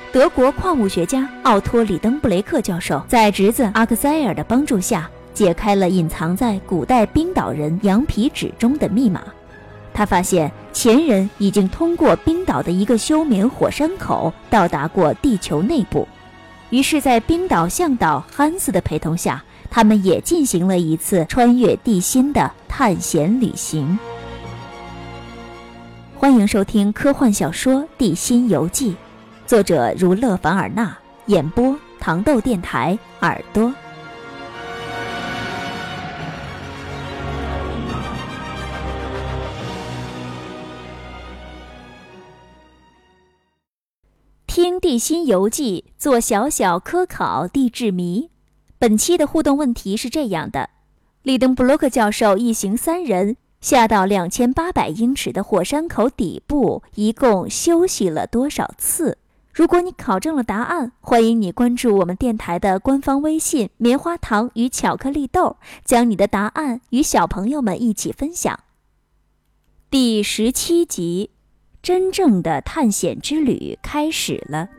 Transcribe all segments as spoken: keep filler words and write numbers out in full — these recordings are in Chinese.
德国矿物学家奥托·里登布雷克教授在侄子阿克塞尔的帮助下，解开了隐藏在古代冰岛人羊皮纸中的密码。他发现前人已经通过冰岛的一个休眠火山口到达过地球内部。于是在冰岛向导汉斯的陪同下，他们也进行了一次穿越地心的探险旅行。欢迎收听科幻小说《地心游记》，作者如勒·凡尔纳，演播糖豆电台耳朵。听地心游记，做小小科考地质谜。本期的互动问题是这样的：里登布洛克教授一行三人下到两千八百英尺的火山口底部，一共休息了多少次？如果你考证了答案，欢迎你关注我们电台的官方微信棉花糖与巧克力豆，将你的答案与小朋友们一起分享。第十七集，真正的探险之旅开始了。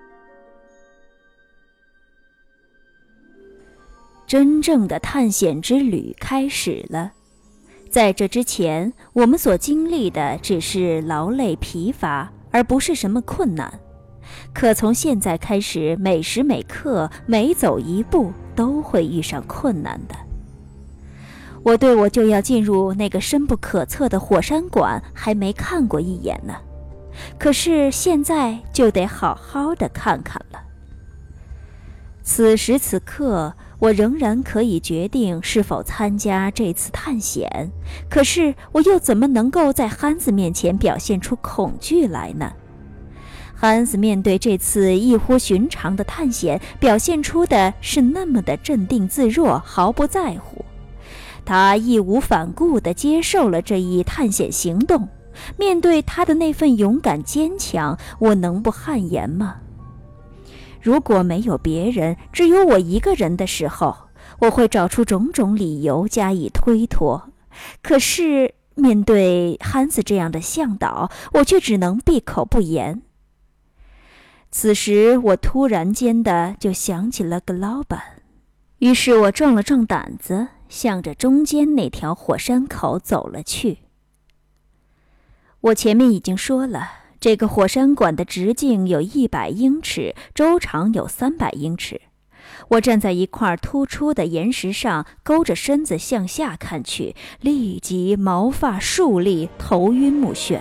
真正的探险之旅开始了。在这之前，我们所经历的只是劳累疲乏，而不是什么困难。可从现在开始，每时每刻，每走一步，都会遇上困难的。我对我就要进入那个深不可测的火山馆还没看过一眼呢，可是现在就得好好的看看了。此时此刻，我仍然可以决定是否参加这次探险，可是我又怎么能够在汉斯面前表现出恐惧来呢？汉斯面对这次异乎寻常的探险，表现出的是那么的镇定自若，毫不在乎。他义无反顾地接受了这一探险行动，面对他的那份勇敢坚强，我能不汗颜吗？如果没有别人，只有我一个人的时候，我会找出种种理由加以推脱。可是面对汉斯这样的向导，我却只能闭口不言。此时我突然间的就想起了格劳本，于是我壮了壮胆子，向着中间那条火山口走了去。我前面已经说了，这个火山馆的直径有一百英尺，周长有三百英尺。我站在一块突出的岩石上，勾着身子向下看去，立即毛发竖立，头晕目眩。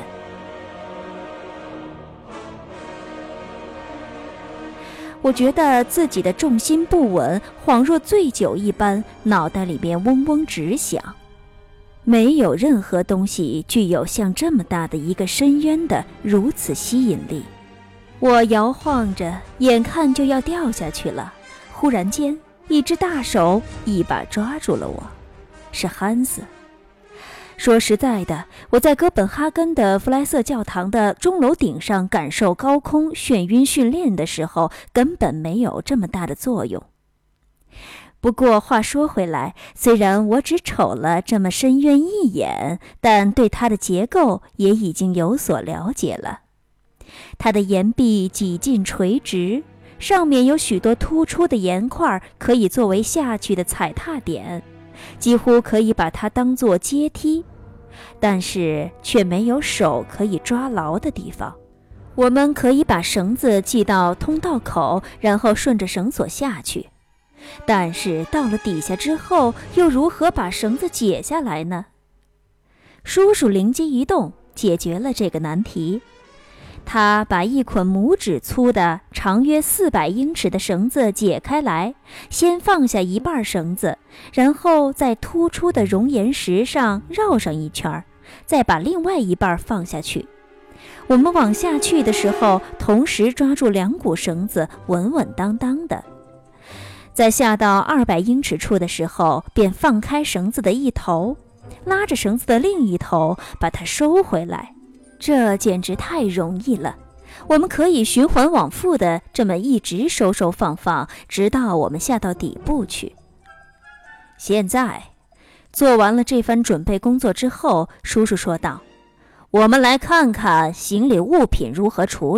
我觉得自己的重心不稳，恍若醉酒一般，脑袋里面嗡嗡直响。没有任何东西具有像这么大的一个深渊的如此吸引力。我摇晃着，眼看就要掉下去了，忽然间一只大手一把抓住了我，是汉斯。说实在的，我在哥本哈根的弗莱瑟教堂的钟楼顶上感受高空眩晕训练的时候，根本没有这么大的作用。不过话说回来，虽然我只瞅了这么深渊一眼，但对它的结构也已经有所了解了。它的岩壁几近垂直，上面有许多突出的岩块，可以作为下去的踩踏点，几乎可以把它当作阶梯，但是却没有手可以抓牢的地方。我们可以把绳子系到通道口，然后顺着绳索下去。但是到了底下之后，又如何把绳子解下来呢？叔叔灵机一动，解决了这个难题。他把一捆拇指粗的长约四百英尺的绳子解开来，先放下一半绳子，然后在突出的熔岩石上绕上一圈，再把另外一半放下去。我们往下去的时候，同时抓住两股绳子，稳稳当当的。在下到二百英尺处的时候，便放开绳子的一头，拉着绳子的另一头，把它收回来。这简直太容易了，我们可以循环往复的这么一直收收放放，直到我们下到底部去。现在做完了这番准备工作之后，叔叔说道：我们来看看行李物品如何处理，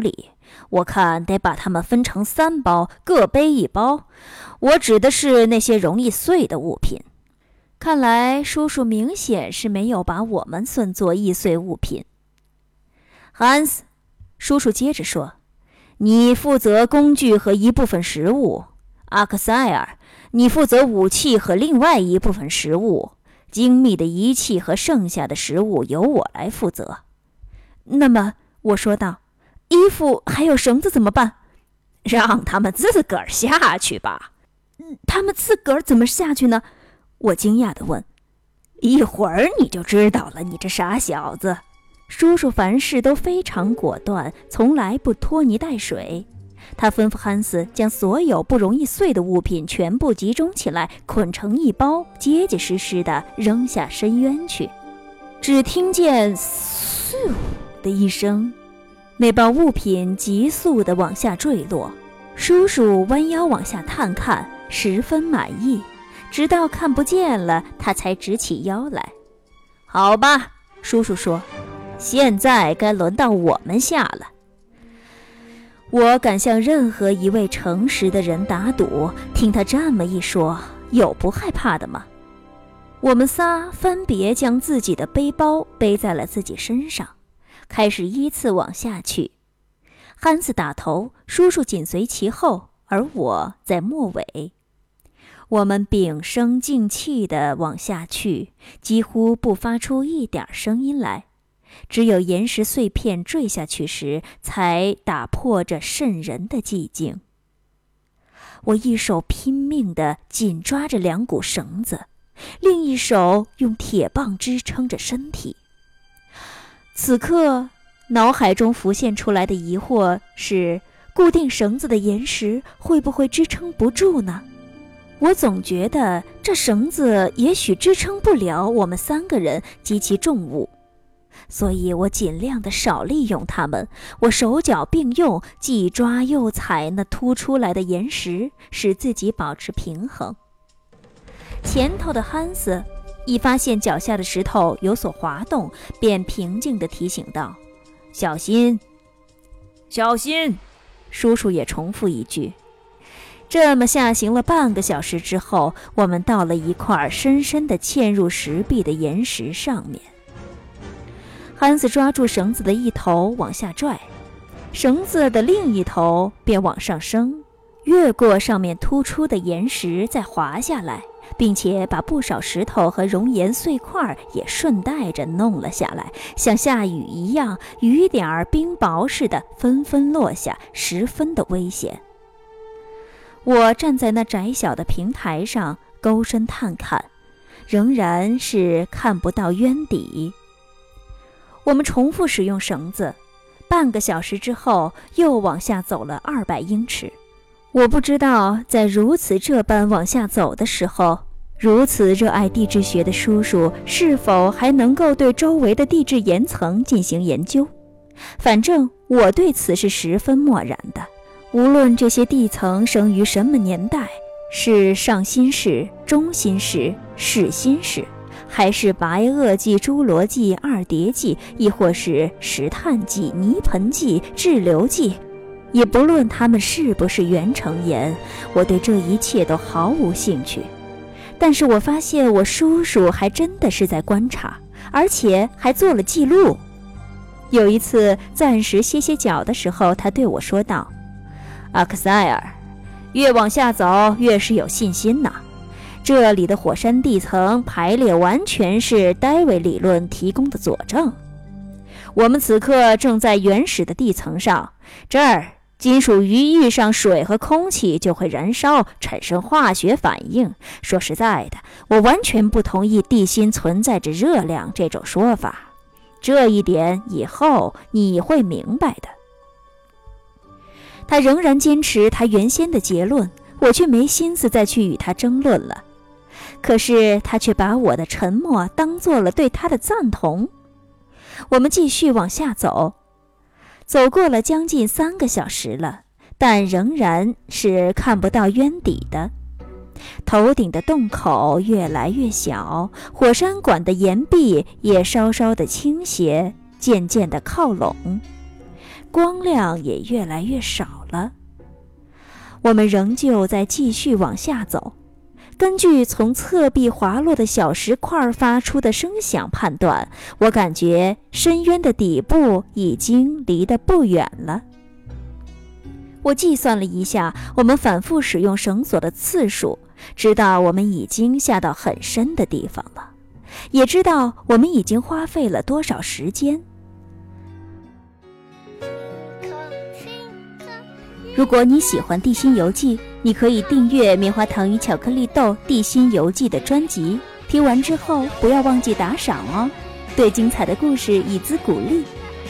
我看得把它们分成三包，各背一包。我指的是那些容易碎的物品。看来叔叔明显是没有把我们算作易碎物品。汉斯，叔叔接着说，你负责工具和一部分食物。阿克塞尔，你负责武器和另外一部分食物。精密的仪器和剩下的食物由我来负责。那么，我说道，衣服还有绳子怎么办？让他们自个儿下去吧。他们自个儿怎么下去呢？我惊讶地问。一会儿你就知道了，你这傻小子。叔叔凡事都非常果断，从来不拖泥带水。他吩咐汉斯将所有不容易碎的物品全部集中起来，捆成一包，结结实实地扔下深渊去。只听见嗖的一声，那包物品急速地往下坠落。叔叔弯腰往下探看，十分满意，直到看不见了，他才直起腰来。好吧，叔叔说，现在该轮到我们下了。我敢向任何一位诚实的人打赌，听他这么一说，有不害怕的吗？我们仨分别将自己的背包背在了自己身上，开始依次往下去。汉斯打头，叔叔紧随其后，而我在末尾。我们屏声静气地往下去，几乎不发出一点声音来，只有岩石碎片坠下去时，才打破这瘆人的寂静。我一手拼命地紧抓着两股绳子，另一手用铁棒支撑着身体。此刻，脑海中浮现出来的疑惑是：固定绳子的岩石会不会支撑不住呢？我总觉得这绳子也许支撑不了我们三个人及其重物，所以我尽量的少利用它们。我手脚并用，既抓又踩那凸出来的岩石，使自己保持平衡。前头的汉斯一发现脚下的石头有所滑动，便平静地提醒道：小心，小心。叔叔也重复一句。这么下行了半个小时之后，我们到了一块深深地嵌入石壁的岩石上面。汉斯抓住绳子的一头往下拽，绳子的另一头便往上升，越过上面突出的岩石再滑下来，并且把不少石头和熔岩碎块也顺带着弄了下来，像下雨一样，雨点儿冰雹似的纷纷落下，十分的危险。我站在那窄小的平台上，勾身探看，仍然是看不到渊底。我们重复使用绳子，半个小时之后又往下走了二百英尺。我不知道在如此这般往下走的时候，如此热爱地质学的叔叔是否还能够对周围的地质岩层进行研究。反正我对此是十分漠然的。无论这些地层生于什么年代，是上新世、中新世、始新世，还是白垩纪、侏罗纪、二叠纪，亦或是石炭纪、泥盆纪、滞留纪，也不论它们是不是原成岩，我对这一切都毫无兴趣。但是我发现我叔叔还真的是在观察，而且还做了记录。有一次暂时歇歇脚的时候，他对我说道：阿克塞尔，越往下走越是有信心呐。这里的火山地层排列完全是戴维理论提供的佐证。我们此刻正在原始的地层上，这儿金属一遇上水和空气就会燃烧，产生化学反应。说实在的，我完全不同意地心存在着热量这种说法，这一点以后你会明白的。他仍然坚持他原先的结论，我却没心思再去与他争论了。可是他却把我的沉默当作了对他的赞同。我们继续往下走，走过了将近三个小时了，但仍然是看不到渊底的。头顶的洞口越来越小，火山管的岩壁也稍稍的倾斜，渐渐的靠拢。 光亮也越来越少了。我们仍旧在继续往下走，根据从侧壁滑落的小石块发出的声响判断，我感觉深渊的底部已经离得不远了。我计算了一下我们反复使用绳索的次数，知道我们已经下到很深的地方了，也知道我们已经花费了多少时间。如果你喜欢地心游记，你可以订阅棉花糖与巧克力豆地心游记的专辑，听完之后不要忘记打赏哦，对精彩的故事以资鼓励。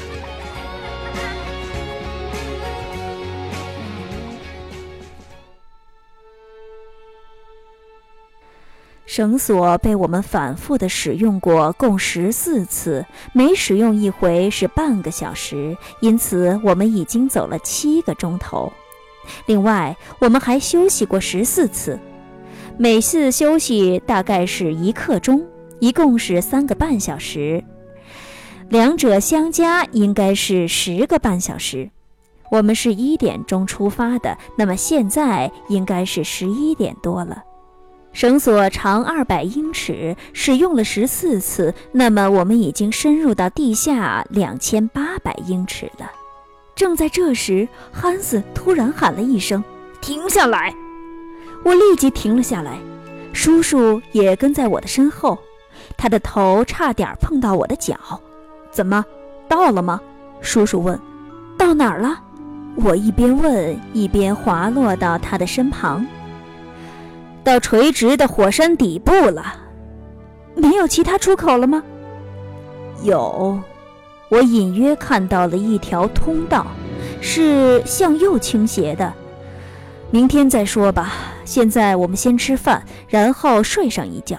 绳索被我们反复地使用过共十四次，每使用一回是半个小时，因此我们已经走了七个钟头。另外，我们还休息过十四次，每次休息大概是一刻钟，一共是三个半小时，两者相加应该是十个半小时。我们是一点钟出发的，那么现在应该是十一点多了。绳索长二百英尺，使用了十四次，那么我们已经深入到地下两千八百英尺了。正在这时，汉斯突然喊了一声：“停下来！”我立即停了下来，叔叔也跟在我的身后，他的头差点碰到我的脚。“怎么，到了吗？”叔叔问。“到哪儿了？”我一边问一边滑落到他的身旁。“到垂直的火山底部了。”“没有其他出口了吗？”“有。”我隐约看到了一条通道，是向右倾斜的。明天再说吧，现在我们先吃饭，然后睡上一觉。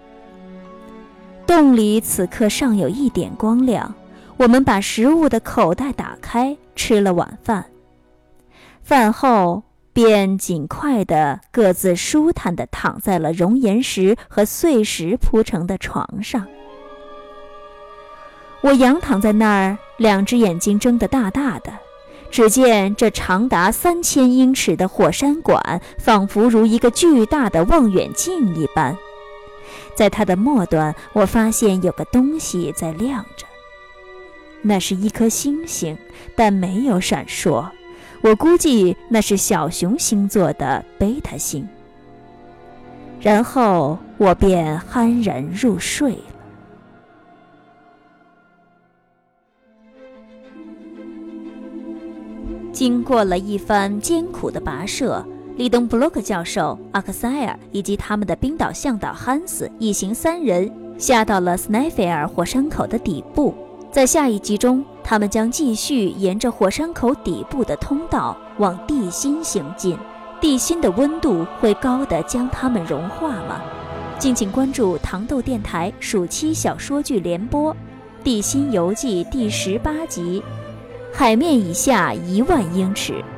洞里此刻尚有一点光亮，我们把食物的口袋打开，吃了晚饭。饭后便尽快地各自舒坦地躺在了熔岩石和碎石铺成的床上。我仰躺在那儿，两只眼睛睁得大大的，只见这长达三千英尺的火山管仿佛如一个巨大的望远镜一般。在它的末端，我发现有个东西在亮着，那是一颗星星，但没有闪烁。我估计那是小熊星座的贝塔星。然后我便酣然入睡了。经过了一番艰苦的跋涉，利登布洛克教授、阿克塞尔以及他们的冰岛向导汉斯一行三人下到了斯奈菲尔火山口的底部。在下一集中，他们将继续沿着火山口底部的通道往地心行进。地心的温度会高的将它们融化吗？敬请关注糖豆电台暑期小说剧联播《地心游记》第十八集，海面以下一万英尺。